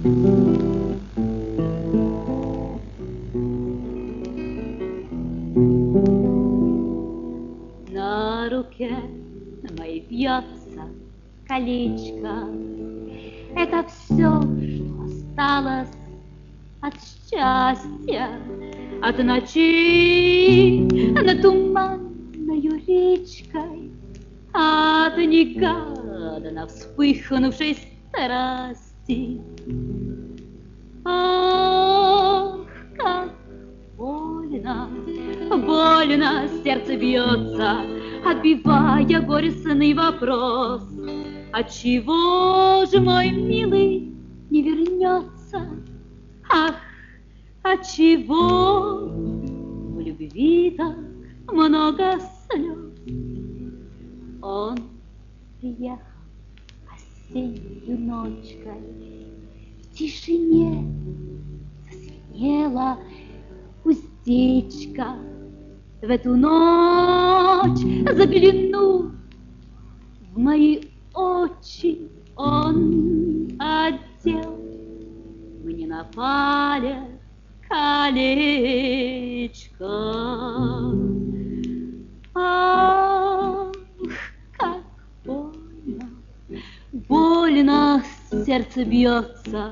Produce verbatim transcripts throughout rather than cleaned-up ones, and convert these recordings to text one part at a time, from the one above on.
На руке моей вьется колечко. Это все, что осталось от счастья, от ночи над туманною речкой, от негаданно вспыхнувшей страсти. Ах, как больно, больно сердце бьется, отбивая горестный вопрос: отчего же мой милый не вернется? Ах, отчего в любви так много слез? Он приехал осеннею ночкой, в тишине зазвенела уздечка. В эту ночь, заглянув в мои очи, он одел мне на палец колечко. Ах, как больно, больно сердце бьется,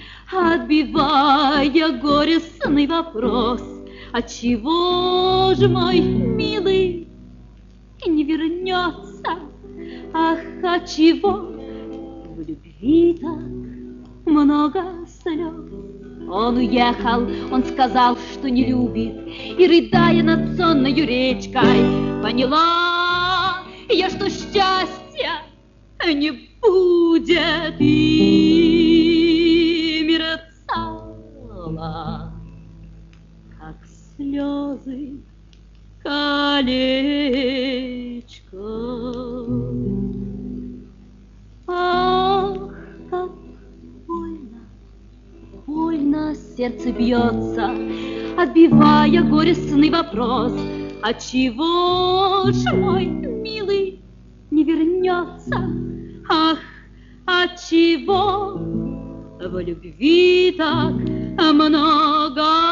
отбивая горестный вопрос: отчего же мой милый не вернется? Ах, отчего в любви так много слез? Он уехал, он сказал, что не любит, и, рыдая над сонною речкой, поняла я, что счастья не будет, и мерцала, как слезы, колечко. Ах, как больно, больно сердце бьется, отбивая горестный вопрос: отчего ж мой милый не вернется? Ах, отчего в любви так много